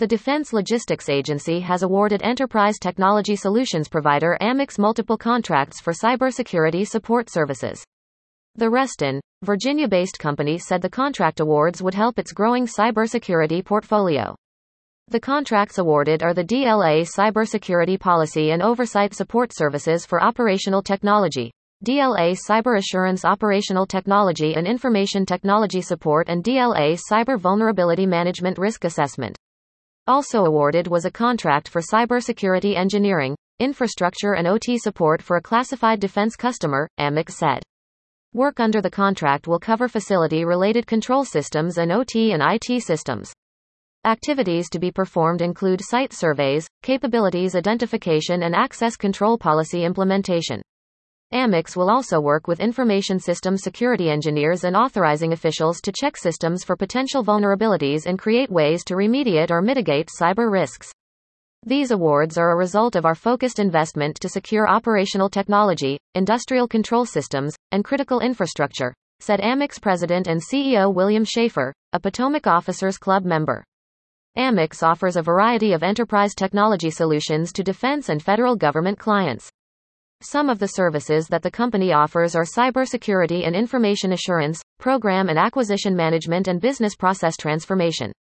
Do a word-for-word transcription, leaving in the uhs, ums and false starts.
The Defense Logistics Agency has awarded enterprise technology solutions provider Amex multiple contracts for cybersecurity support services. The Reston, Virginia-based company said the contract awards would help its growing cybersecurity portfolio. The contracts awarded are the D L A Cybersecurity Policy and Oversight Support Services for Operational Technology, D L A Cyber Assurance Operational Technology and Information Technology Support, and D L A Cyber Vulnerability Management Risk Assessment. Also awarded was a contract for cybersecurity engineering, infrastructure and O T support for a classified defense customer, Amex said. Work under the contract will cover facility-related control systems and O T and I T systems. Activities to be performed include site surveys, capabilities identification and access control policy implementation. Amex will also work with information systems security engineers and authorizing officials to check systems for potential vulnerabilities and create ways to remediate or mitigate cyber risks. These awards are a result of our focused investment to secure operational technology, industrial control systems, and critical infrastructure, said Amex President and C E O William Schaefer, a Potomac Officers Club member. Amex offers a variety of enterprise technology solutions to defense and federal government clients. Some of the services that the company offers are cybersecurity and information assurance, program and acquisition management, and business process transformation.